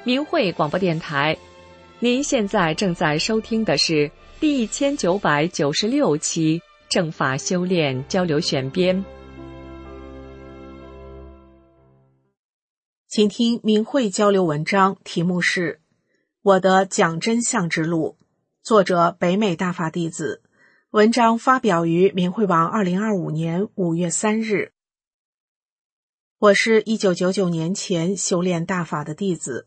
明慧广播电台。您现在正在收听的是第1996期正法修炼交流选编。 请听明慧交流文章，题目是《我的讲真相之路》，作者北美大法弟子。文章发表于明慧网2025年5月3日。我是1999年前修炼大法的弟子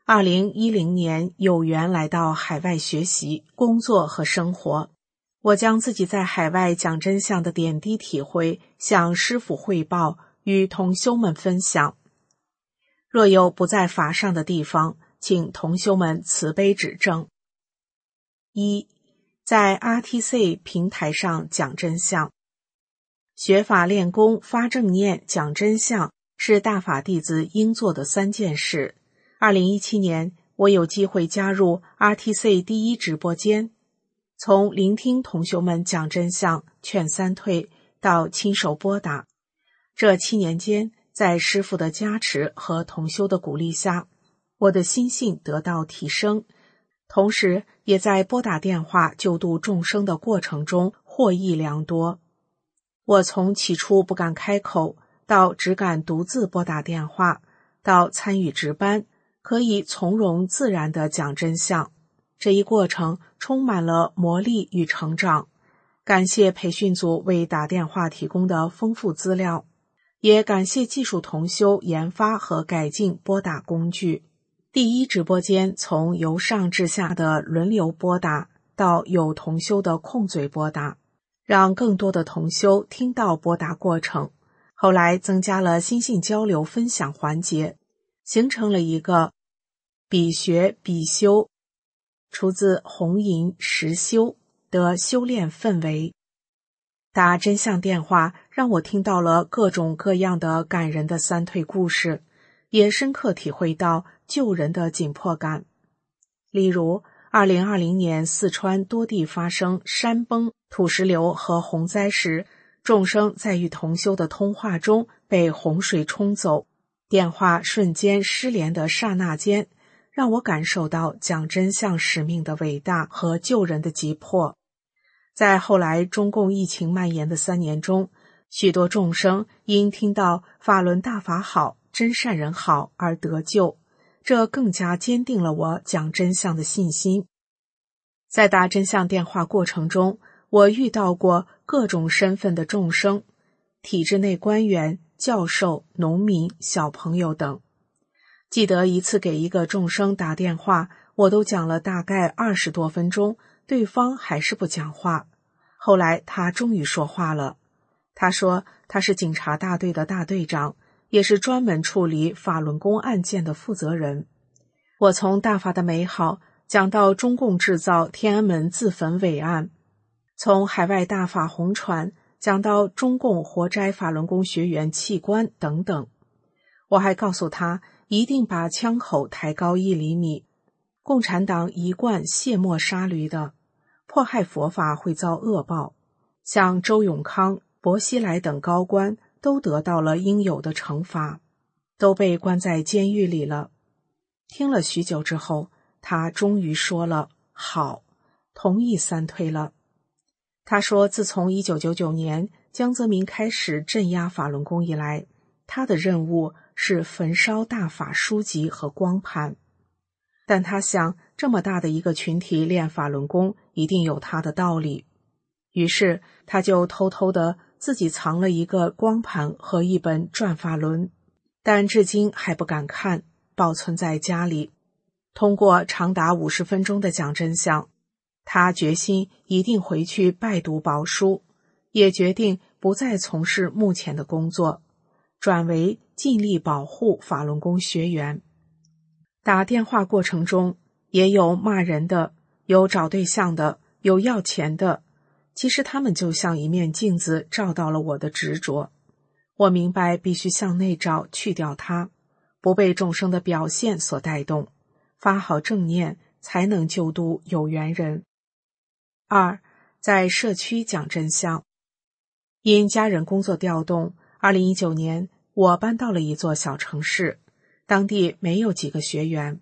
，2010年有缘来到海外学习、工作和生活。我将自己在海外讲真相的点滴体会向师父汇报，与同修们分享。若有不在法上的地方，请同修们慈悲指正。1. 在 RTC 平台上讲真相。学法练功发正念讲真相是大法弟子应做的3件事。2017年，我有机会加入 RTC 第1直播间，从聆听同修们讲真相、劝三退到亲手拨打。这7年间，在师父的加持和同修的鼓励下，我的心性得到提升，同时也在拨打电话救度众生的过程中获益良多。我从起初不敢开口，到只敢独自拨打电话，到参与值班，可以从容自然地讲真相。这一过程充满了磨砺与成长。感谢培训组为打电话提供的丰富资料，也感谢技术同修研发和改进拨打工具。第1直播间从由上至下的轮流拨打，到有同修的空嘴拨打，让更多的同修听到拨打过程。后来增加了心性交流分享环节，形成了一个比学比修，出自红银实修的修炼氛围。打真相电话让我听到了各种各样的感人的三退故事，也深刻体会到救人的紧迫感。例如2020年四川多地发生山崩、土石流和洪灾时，众生在与同修的通话中被洪水冲走，电话瞬间失联的刹那间，让我感受到讲真相使命的伟大和救人的急迫。在后来中共疫情蔓延的3年中，许多众生因听到法轮大法好、真善人好而得救，这更加坚定了我讲真相的信心。在打真相电话过程中，我遇到过各种身份的众生，体制内官员、教授、农民、小朋友等。记得一次给一个众生打电话，我都讲了大概20多分钟，对方还是不讲话。后来他终于说话了，他说他是警察大队的大队长，也是专门处理法轮功案件的负责人。我从大法的美好讲到中共制造天安门自焚伪案，从海外大法红传讲到中共活摘法轮功学员器官等等。我还告诉他一定把枪口抬高1厘米，共产党一贯卸磨杀驴的，迫害佛法会遭恶报。像周永康、薄熙来等高官都得到了应有的惩罚，都被关在监狱里了。听了许久之后，他终于说了好，同意三退了。他说自从1999年江泽民开始镇压法轮功以来，他的任务是焚烧大法书籍和光盘。但他想，这么大的一个群体练法轮功一定有他的道理，于是他就偷偷的自己藏了一个光盘和一本转法轮，但至今还不敢看，保存在家里。通过长达50分钟的讲真相，他决心一定回去拜读宝书，也决定不再从事目前的工作，转为尽力保护法轮功学员。打电话过程中也有骂人的，有找对象的，有要钱的，其实他们就像一面镜子照到了我的执着。我明白必须向内照，去掉它，不被众生的表现所带动，发好正念才能救度有缘人。2. 在社区讲真相。因家人工作调动，2019年我搬到了一座小城市，当地没有几个学员，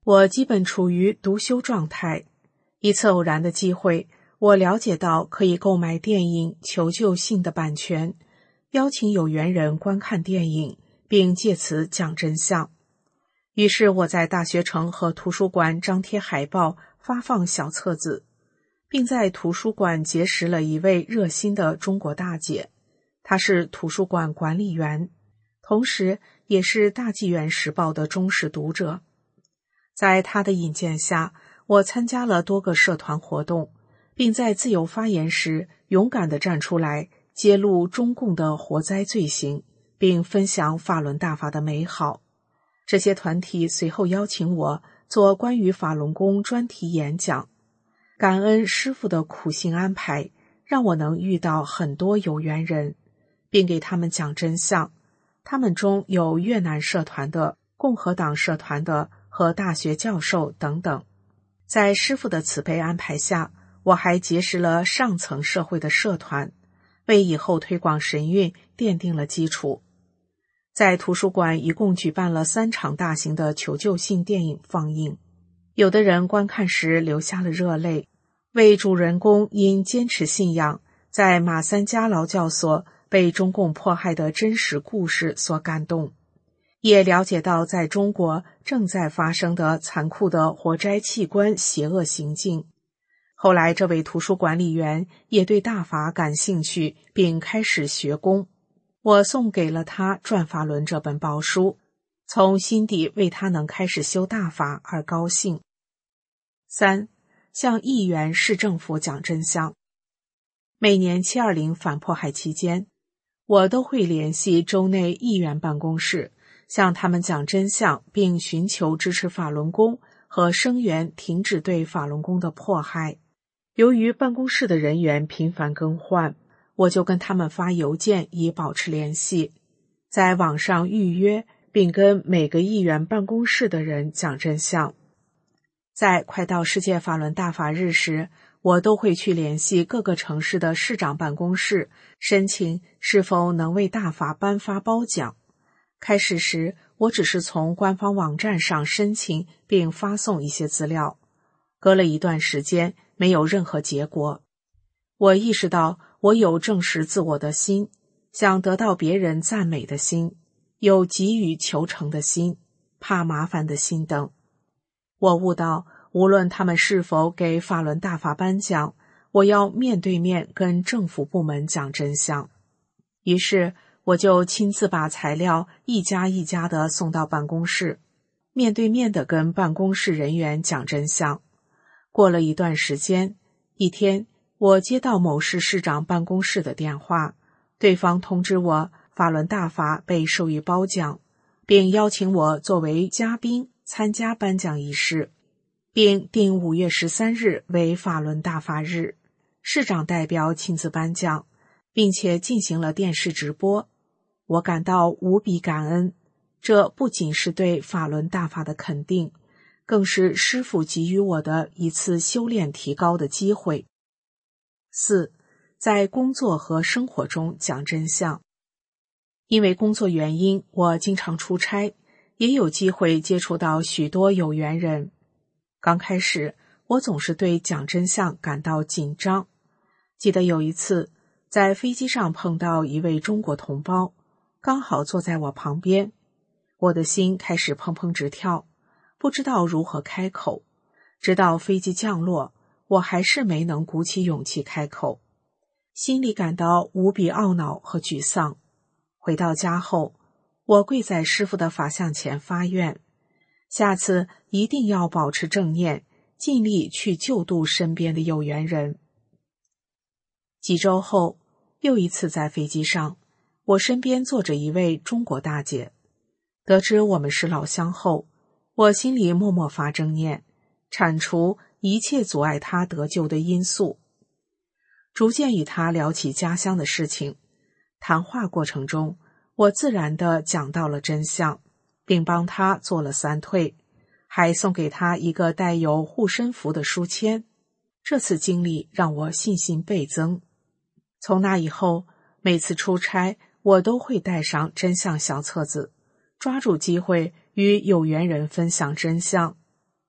我基本处于读修状态。一次偶然的机会，我了解到可以购买电影《求救信》的版权，邀请有缘人观看电影，并借此讲真相。于是我在大学城和图书馆张贴海报，发放小册子，并在图书馆结识了一位热心的中国大姐，她是图书馆管理员，同时也是大纪元时报的忠实读者。在她的引荐下，我参加了多个社团活动，并在自由发言时勇敢地站出来，揭露中共的活灾罪行，并分享法轮大法的美好。这些团体随后邀请我做关于法轮功专题演讲。感恩师父的苦心安排，让我能遇到很多有缘人，并给他们讲真相。他们中有越南社团的、共和党社团的和大学教授等等。在师父的慈悲安排下，我还结识了上层社会的社团，为以后推广神韵奠定了基础。在图书馆一共举办了3场大型的求救信电影放映，有的人观看时流下了热泪，为主人公因坚持信仰，在马三家劳教所被中共迫害的真实故事所感动，也了解到在中国正在发生的残酷的活摘器官邪恶行径。后来这位图书管理员也对大法感兴趣，并开始学功。我送给了他《转法轮》这本宝书，从心底为他能开始修大法而高兴。3. 向议员、市政府讲真相。每年720反迫害期间，我都会联系州内议员办公室，向他们讲真相，并寻求支持法轮功和声援停止对法轮功的迫害。由于办公室的人员频繁更换，我就跟他们发邮件以保持联系，在网上预约，并跟每个议员办公室的人讲真相。在快到世界法轮大法日时，我都会去联系各个城市的市长办公室，申请是否能为大法颁发褒奖。开始时，我只是从官方网站上申请并发送一些资料，隔了一段时间，没有任何结果。我意识到我有证实自我的心，想得到别人赞美的心，有急于求成的心，怕麻烦的心等。我悟到，无论他们是否给法轮大法颁奖，我要面对面跟政府部门讲真相。于是我就亲自把材料一家一家地送到办公室，面对面地跟办公室人员讲真相。过了一段时间，一天我接到某市市长办公室的电话，对方通知我法轮大法被授予褒奖，并邀请我作为嘉宾参加颁奖仪式，并定5月13日为法轮大法日，市长代表亲自颁奖，并且进行了电视直播。我感到无比感恩，这不仅是对法轮大法的肯定，更是师父给予我的一次修炼提高的机会。4. 在工作和生活中讲真相。因为工作原因，我经常出差，也有机会接触到许多有缘人。刚开始，我总是对讲真相感到紧张。记得有一次，在飞机上碰到一位中国同胞，刚好坐在我旁边，我的心开始砰砰直跳，不知道如何开口。直到飞机降落，我还是没能鼓起勇气开口，心里感到无比懊恼和沮丧。回到家后，我跪在师父的法像前发愿，下次一定要保持正念，尽力去救度身边的有缘人。几周后，又一次在飞机上，我身边坐着一位中国大姐。得知我们是老乡后，我心里默默发正念，铲除一切阻碍她得救的因素。逐渐与她聊起家乡的事情，谈话过程中，我自然地讲到了真相，并帮她做了3退，还送给她一个带有护身符的书签。这次经历让我信心倍增。从那以后，每次出差，我都会带上真相小册子，抓住机会与有缘人分享真相。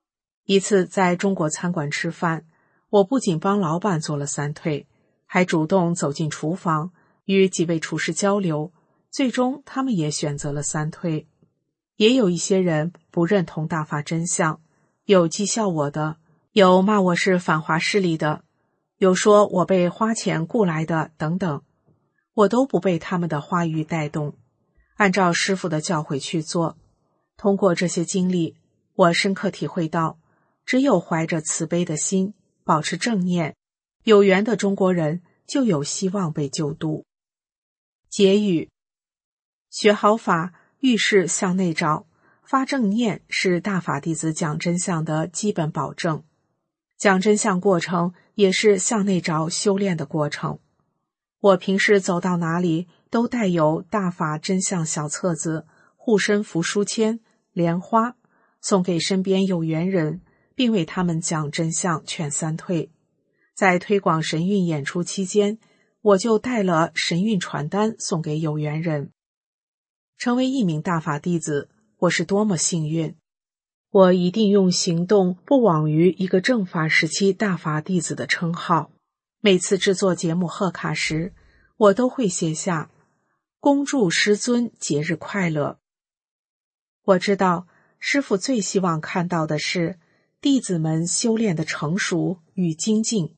一次在中国餐馆吃饭，我不仅帮老板做了3退，还主动走进厨房与几位厨师交流，最终他们也选择了3退。也有一些人不认同大法真相，有讥笑我的，有骂我是反华势力的，有说我被花钱雇来的等等，我都不被他们的话语带动，按照师父的教诲去做。通过这些经历，我深刻体会到，只有怀着慈悲的心，保持正念，有缘的中国人就有希望被救度。结语：学好法，遇事向内找，发正念是大法弟子讲真相的基本保证。讲真相过程也是向内找修炼的过程。我平时走到哪里都带有大法真相小册子、护身符书签、莲花，送给身边有缘人，并为他们讲真相劝3退。在推广神韵演出期间，我就带了神韵传单送给有缘人。成为一名大法弟子，我是多么幸运！我一定用行动不枉于一个正法时期大法弟子的称号。每次制作节目贺卡时，我都会写下恭祝师尊节日快乐。我知道师父最希望看到的是弟子们修炼的成熟与精进。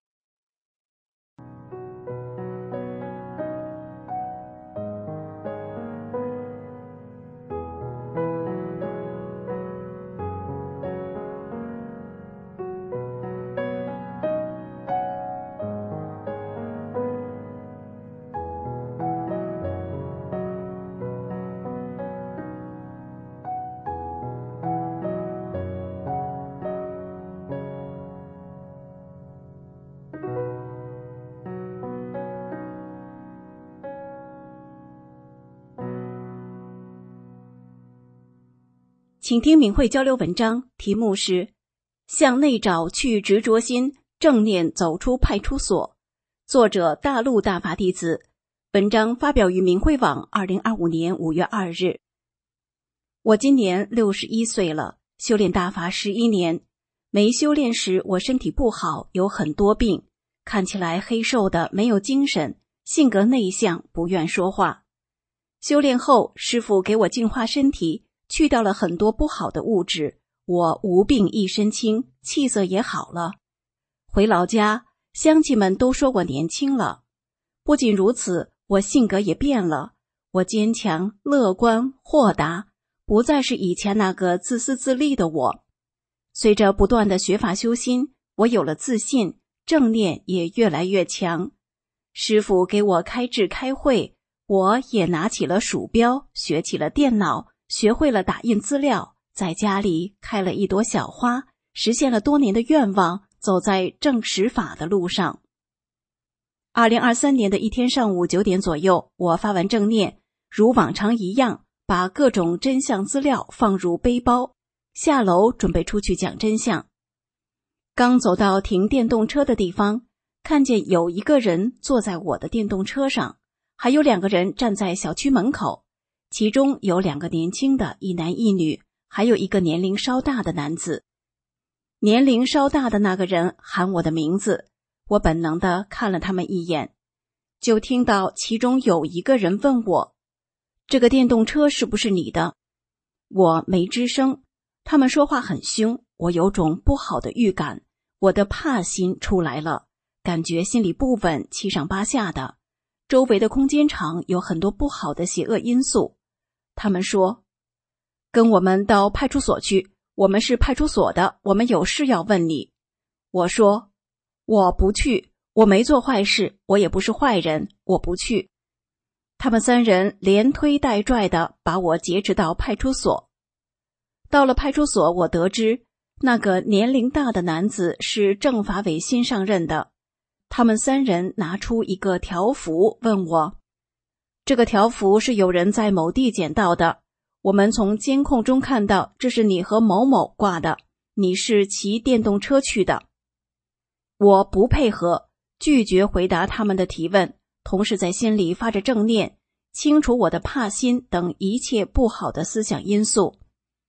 请听明慧交流文章，题目是向内找去执着心，正念走出派出所，作者大陆大法弟子。文章发表于明慧网2025年5月2日。我今年61岁了，修炼大法11年。没修炼时我身体不好，有很多病，看起来黑瘦的，没有精神，性格内向，不愿说话。修炼后，师父给我净化身体，去掉了很多不好的物质，我无病一身轻，气色也好了。回老家，乡亲们都说我年轻了。不仅如此，我性格也变了，我坚强、乐观、豁达，不再是以前那个自私自利的我。随着不断的学法修心，我有了自信，正念也越来越强。师父给我开智开会，我也拿起了鼠标，学起了电脑，学会了打印资料，在家里开了一朵小花，实现了多年的愿望，走在正实法的路上。2023年的一天上午9点左右，我发完正念，如往常一样，把各种真相资料放入背包，下楼准备出去讲真相。刚走到停电动车的地方，看见有一个人坐在我的电动车上，还有2个人站在小区门口，其中有2个年轻的，一男一女，还有一个年龄稍大的男子。年龄稍大的那个人喊我的名字，我本能地看了他们一眼，就听到其中有一个人问我，这个电动车是不是你的？我没吱声，他们说话很凶，我有种不好的预感，我的怕心出来了，感觉心里不稳，七上八下的。周围的空间场有很多不好的邪恶因素。他们说，跟我们到派出所去，我们是派出所的，我们有事要问你。我说，我不去，我没做坏事，我也不是坏人，我不去。他们3人连推带拽的把我劫持到派出所。到了派出所，我得知那个年龄大的男子是政法委新上任的。他们3人拿出一个条幅问我，这个条幅是有人在某地捡到的，我们从监控中看到这是你和某某挂的，你是骑电动车去的。我不配合，拒绝回答他们的提问，同时在心里发着正念，清除我的怕心等一切不好的思想因素。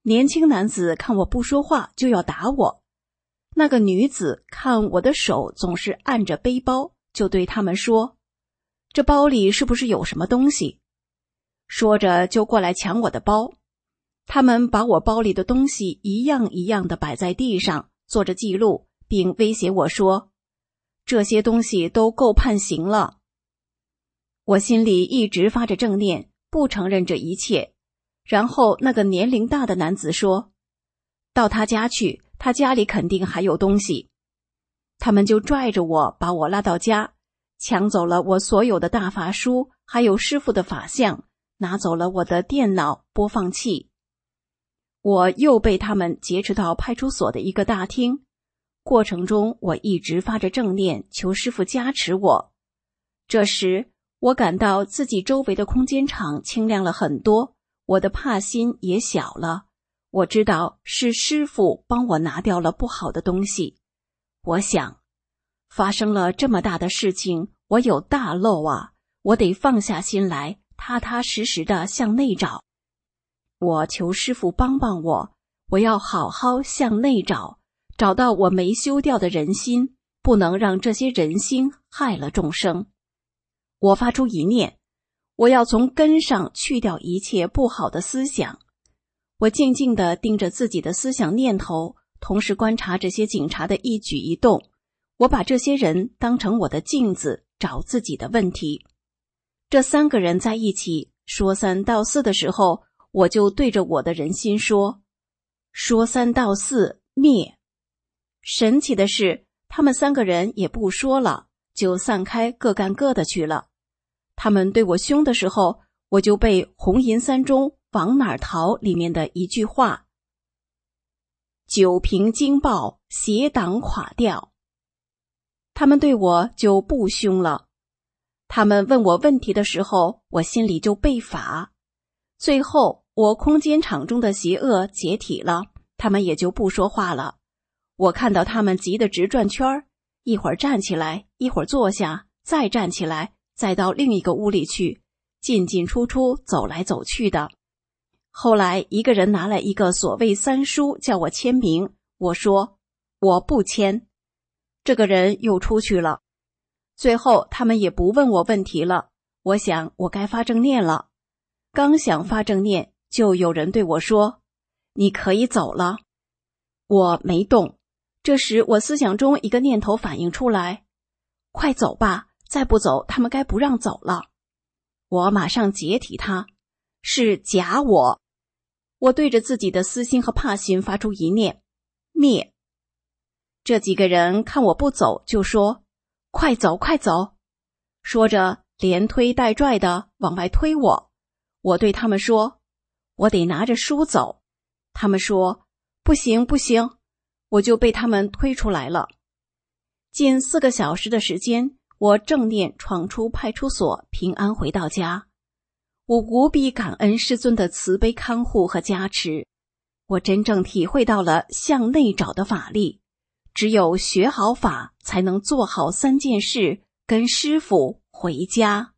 年轻男子看我不说话就要打我，那个女子看我的手总是按着背包，就对他们说：“这包里是不是有什么东西？”说着就过来抢我的包。他们把我包里的东西一样一样地摆在地上，做着记录，并威胁我说：“这些东西都够判刑了。”我心里一直发着正念，不承认这一切。然后那个年龄大的男子说：“到他家去，他家里肯定还有东西。”他们就拽着我把我拉到家，抢走了我所有的大法书，还有师父的法相，拿走了我的电脑播放器。我又被他们劫持到派出所的一个大厅，过程中我一直发着正念，求师父加持我。这时我感到自己周围的空间场清亮了很多，我的怕心也小了。我知道是师父帮我拿掉了不好的东西。我想，发生了这么大的事情，我有大漏啊，我得放下心来，踏踏实实地向内找。我求师父帮帮我，我要好好向内找，找到我没修掉的人心，不能让这些人心害了众生。我发出一念，我要从根上去掉一切不好的思想。我静静地盯着自己的思想念头，同时观察这些警察的一举一动。我把这些人当成我的镜子，找自己的问题。这三个人在一起说三道四的时候，我就对着我的人心说：说三道四，灭。神奇的是，他们三个人也不说了，就散开各干各的去了。他们对我凶的时候，我就背红银三中往哪儿逃里面的一句话：九平惊爆，邪党垮掉。他们对我就不凶了。他们问我问题的时候，我心里就背法。最后我空间场中的邪恶解体了，他们也就不说话了。我看到他们急得直转圈，一会儿站起来，一会儿坐下，再站起来，再到另一个屋里去，进进出出，走来走去的。后来一个人拿来一个所谓三书叫我签名，我说我不签。这个人又出去了。最后他们也不问我问题了，我想我该发正念了。刚想发正念，就有人对我说：你可以走了。我没动。这时我思想中一个念头反映出来：快走吧，再不走他们该不让走了。我马上解体他，是假我。我对着自己的私心和怕心发出一念：灭。这几个人看我不走，就说：快走快走。说着连推带拽的往外推我。我对他们说：我得拿着书走。他们说：不行不行。我就被他们推出来了。近4个小时的时间，我正念闯出派出所，平安回到家。我无比感恩师尊的慈悲看护和加持，我真正体会到了向内找的法力。只有学好法，才能做好3件事，跟师父回家。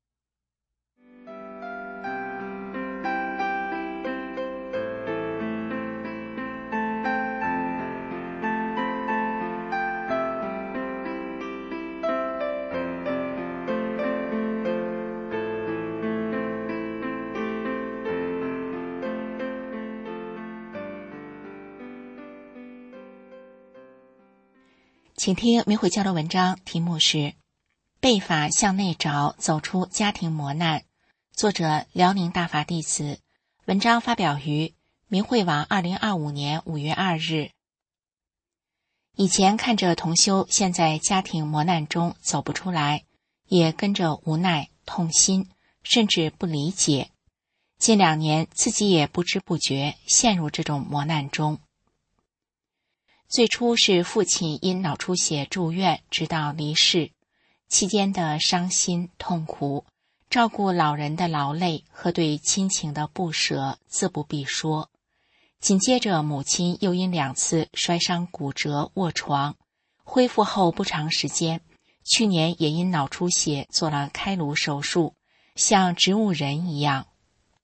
请听明慧交流文章，题目是背法向内找，走出家庭磨难，作者辽宁大法弟子，文章发表于明慧网2025年5月2日。以前看着同修陷在家庭磨难中走不出来，也跟着无奈痛心，甚至不理解。近2年自己也不知不觉陷入这种磨难中。最初是父亲因脑出血住院，直到离世，期间的伤心痛苦，照顾老人的劳累和对亲情的不舍自不必说。紧接着母亲又因2次摔伤骨折卧床，恢复后不长时间，去年也因脑出血做了开颅手术，像植物人一样。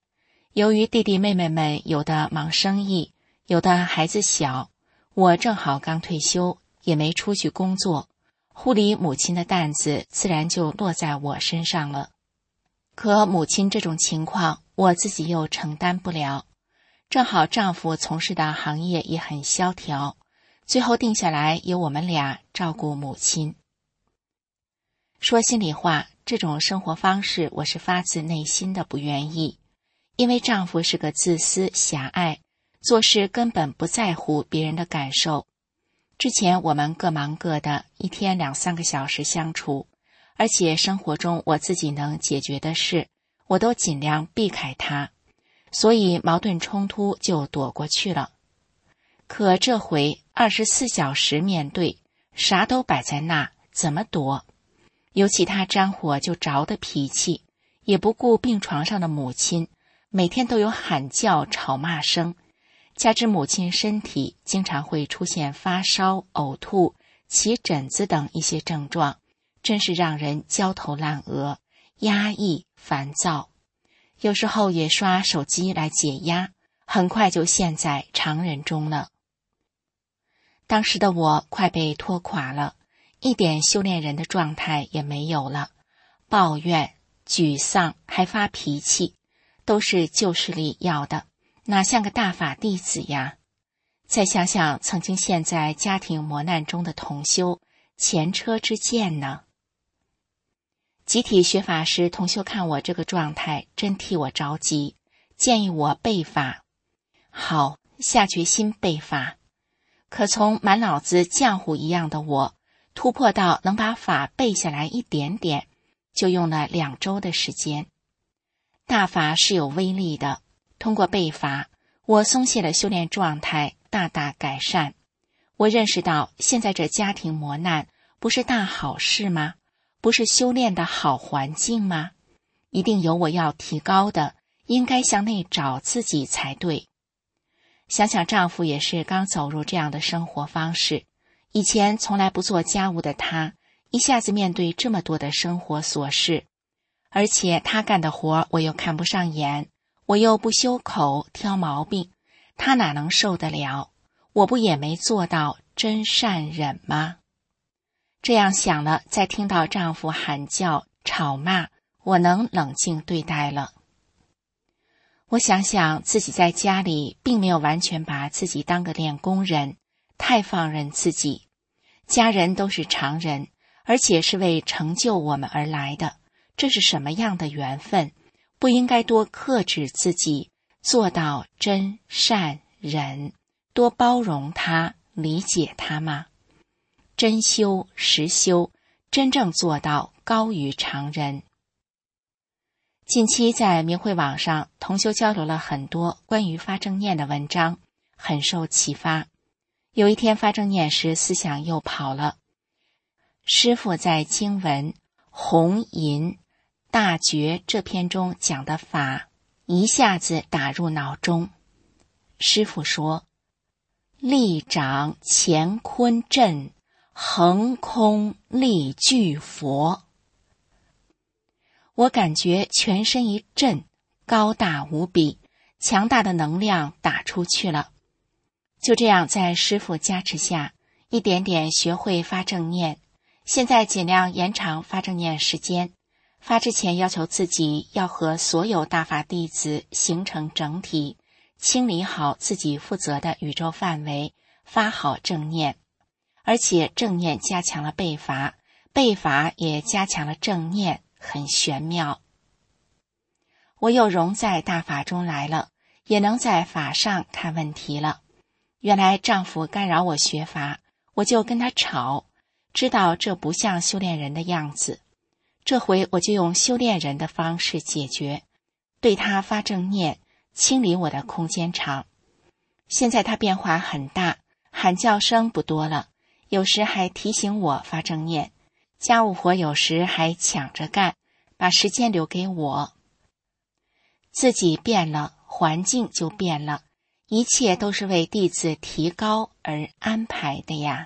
由于弟弟妹妹们有的忙生意，有的孩子小，我正好刚退休，也没出去工作，护理母亲的担子自然就落在我身上了。可母亲这种情况，我自己又承担不了。正好丈夫从事的行业也很萧条，最后定下来由我们俩照顾母亲。说心里话，这种生活方式我是发自内心的不愿意，因为丈夫是个自私狭隘，做事根本不在乎别人的感受。之前我们各忙各的，一天2-3个小时相处，而且生活中我自己能解决的事，我都尽量避开他，所以矛盾冲突就躲过去了。可这回24小时面对，啥都摆在那，怎么躲？有其他沾火就着的脾气，也不顾病床上的母亲，每天都有喊叫吵骂声，加之母亲身体经常会出现发烧、呕吐、起疹子等一些症状，真是让人焦头烂额、压抑、烦躁。有时候也刷手机来解压，很快就陷在常人中了。当时的我快被拖垮了，一点修炼人的状态也没有了，抱怨、沮丧还发脾气，都是旧势力要的，哪像个大法弟子呀？再想想曾经陷在家庭磨难中的同修，前车之鉴呢。集体学法时，同修看我这个状态，真替我着急，建议我背法。好，下决心背法。可从满脑子浆糊一样的我，突破到能把法背下来一点点，就用了2周的时间。大法是有威力的，通过背法，我松懈的修炼状态大大改善。我认识到现在这家庭磨难不是大好事吗？不是修炼的好环境吗？一定有我要提高的，应该向内找自己才对。想想丈夫也是刚走入这样的生活方式，以前从来不做家务的他，一下子面对这么多的生活琐事，而且他干的活我又看不上眼，我又不修口挑毛病，他哪能受得了？我不也没做到真善忍吗？这样想了，再听到丈夫喊叫吵骂，我能冷静对待了。我想想自己在家里并没有完全把自己当个练功人，太放任自己。家人都是常人，而且是为成就我们而来的，这是什么样的缘分？不应该多克制自己，做到真善忍，多包容他，理解他吗？真修实修，真正做到高于常人。近期在明慧网上，同修交流了很多关于发正念的文章，很受启发。有一天发正念时，思想又跑了。师父在经文《红银大觉》这篇中讲的法，一下子打入脑中。师父说：力掌乾坤阵，横空立巨佛。我感觉全身一震，高大无比，强大的能量打出去了。就这样在师父加持下，一点点学会发正念，现在尽量延长发正念时间。发之前要求自己要和所有大法弟子形成整体，清理好自己负责的宇宙范围，发好正念。而且正念加强了背法，背法也加强了正念，很玄妙。我又融在大法中来了，也能在法上看问题了。原来丈夫干扰我学法，我就跟他吵，知道这不像修炼人的样子。这回我就用修炼人的方式解决，对他发正念，清理我的空间场。现在他变化很大，喊叫声不多了，有时还提醒我发正念，家务活有时还抢着干，把时间留给我。自己变了，环境就变了，一切都是为弟子提高而安排的呀。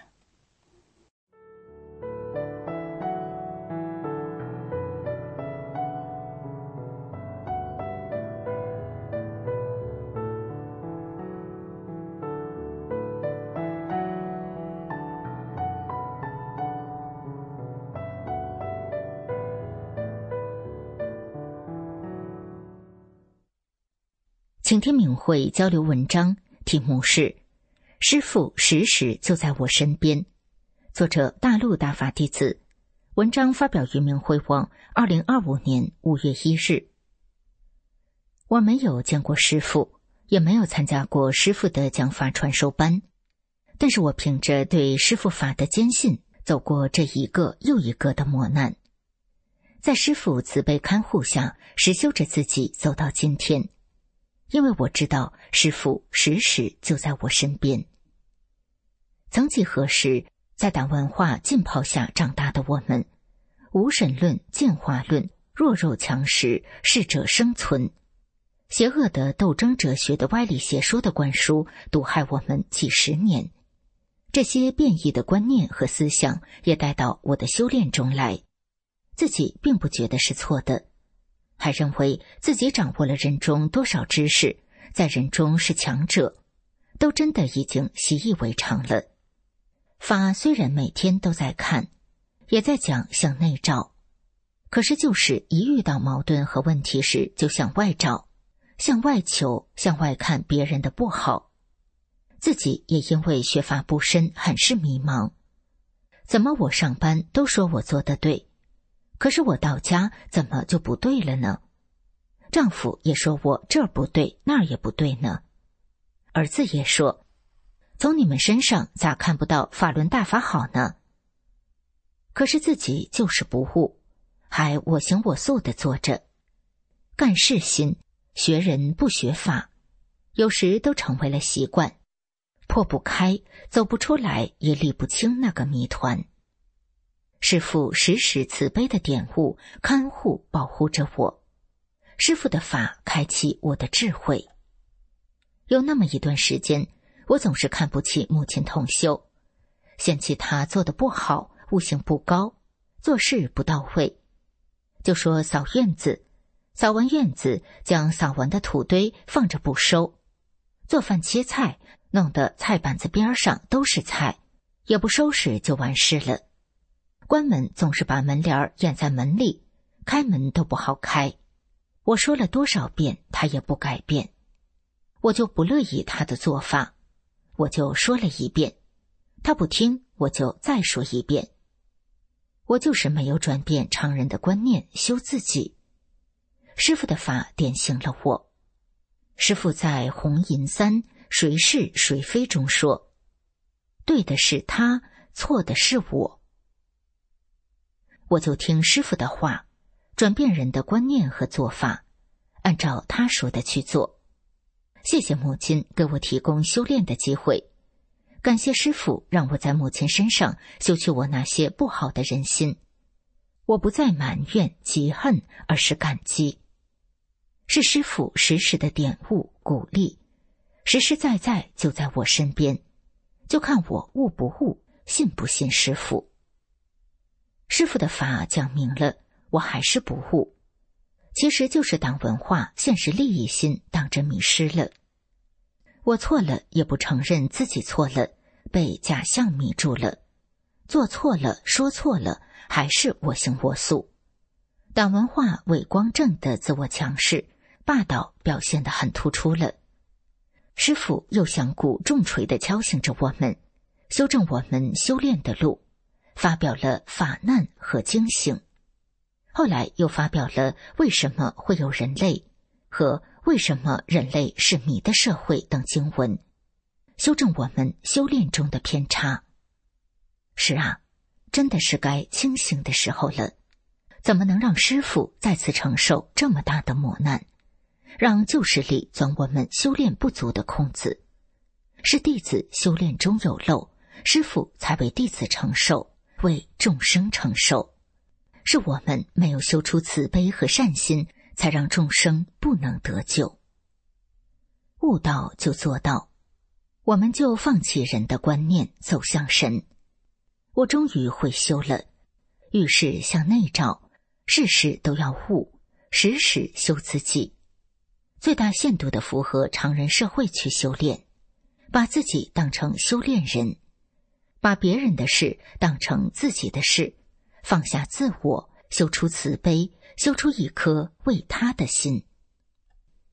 请听明慧交流文章，题目是师父时时就在我身边，作者大陆大法弟子，文章发表于明慧网2025年5月1日。我没有见过师父，也没有参加过师父的讲法传授班，但是我凭着对师父法的坚信，走过这一个又一个的磨难，在师父慈悲看护下，实修着自己走到今天。因为我知道师父时时就在我身边。曾几何时，在党文化浸泡下长大的我们，无神论、进化论、弱肉强食、适者生存，邪恶的斗争哲学的歪理邪说的灌输，毒害我们几十年。这些变异的观念和思想也带到我的修炼中来，自己并不觉得是错的，还认为自己掌握了人中多少知识，在人中是强者，都真的已经习以为常了。法虽然每天都在看，也在讲向内照，可是就是一遇到矛盾和问题时就向外照，向外求，向外看别人的不好。自己也因为学法不深，很是迷茫。怎么我上班都说我做得对，可是我到家怎么就不对了呢？丈夫也说我这儿不对，那儿也不对呢。儿子也说，从你们身上咋看不到法轮大法好呢？可是自己就是不悟，还我行我素地做着。干事心，学人不学法，有时都成为了习惯，破不开，走不出来，也理不清那个谜团。师父时时慈悲的点悟，看护保护着我。师父的法开启我的智慧。有那么一段时间，我总是看不起母亲同修，嫌弃她做得不好，悟性不高，做事不到位。就说扫院子，扫完院子将扫完的土堆放着不收，做饭切菜，弄得菜板子边上都是菜，也不收拾就完事了。关门总是把门帘掩在门里，开门都不好开。我说了多少遍，他也不改变。我就不乐意他的做法，我就说了一遍，他不听，我就再说一遍。我就是没有转变常人的观念，修自己。师父的法点醒了我。师父在《红银三谁是谁非》中说，对的是他，错的是我。我就听师父的话，转变人的观念和做法，按照他说的去做。谢谢母亲给我提供修炼的机会，感谢师父让我在母亲身上修去我那些不好的人心。我不再埋怨嫉恨，而是感激。是师父时时的点悟鼓励，实实在在就在我身边，就看我悟不悟，信不信师父。师父的法讲明了，我还是不悟，其实就是党文化现实利益心当真迷失了。我错了也不承认自己错了，被假象迷住了，做错了说错了，还是我行我素。党文化伪光正的自我强势霸道表现得很突出了。师父又像鼓重锤地敲醒着我们，修正我们修炼的路，发表了法难和惊醒。后来又发表了为什么会有人类和为什么人类是迷的社会等经文，修正我们修炼中的偏差。是啊，真的是该清醒的时候了。怎么能让师父再次承受这么大的磨难，让旧势力钻我们修炼不足的空子？是弟子修炼中有漏，师父才为弟子承受，为众生承受。是我们没有修出慈悲和善心，才让众生不能得救。悟道就做到，我们就放弃人的观念，走向神。我终于会修了，遇事向内照，事事都要悟，时时修自己，最大限度地符合常人社会去修炼，把自己当成修炼人，把别人的事当成自己的事，放下自我，修出慈悲，修出一颗为他的心。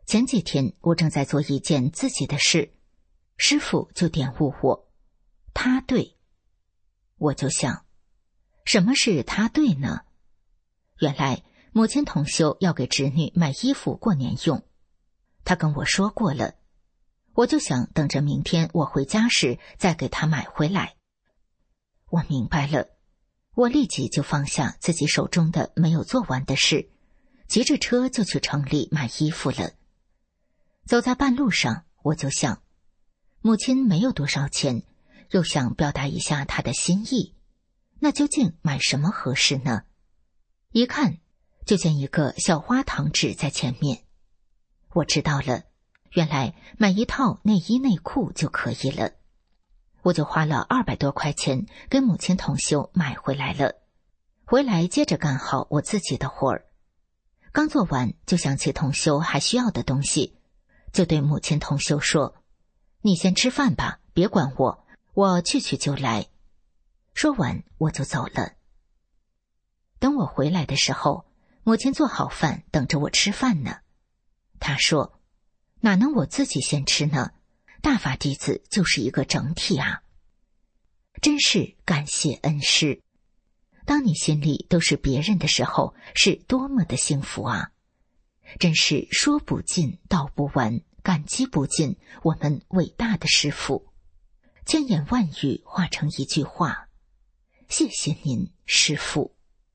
前几天我正在做一件自己的事，师父就点悟我，他对。我就想，什么是他对呢？原来母亲同修要给侄女买衣服过年用，他跟我说过了，我就想等着明天我回家时再给他买回来。我明白了，我立即就放下自己手中的没有做完的事，骑着车就去城里买衣服了。走在半路上，我就想，母亲没有多少钱，又想表达一下她的心意，那究竟买什么合适呢？一看就见一个小花糖纸在前面，我知道了，原来买一套内衣内裤就可以了。我就花了200多块钱给母亲同修买回来了，回来接着干好我自己的活儿。刚做完就想起同修还需要的东西，就对母亲同修说，你先吃饭吧，别管我，我去就来。说完我就走了。等我回来的时候，母亲做好饭等着我吃饭呢。她说，哪能我自己先吃呢？大法弟子就是一个整体啊。真是感谢恩师。当你心里都是别人的时候，是多么的幸福啊！真是说不尽道不完，感激不尽我们伟大的师父。千言万语化成一句话，谢谢您，师父。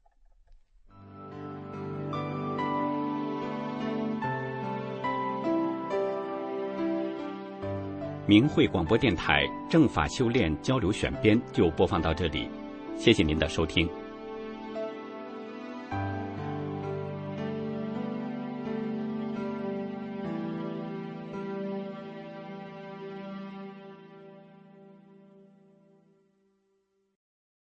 明慧广播电台正法修炼交流选编就播放到这里，谢谢您的收听。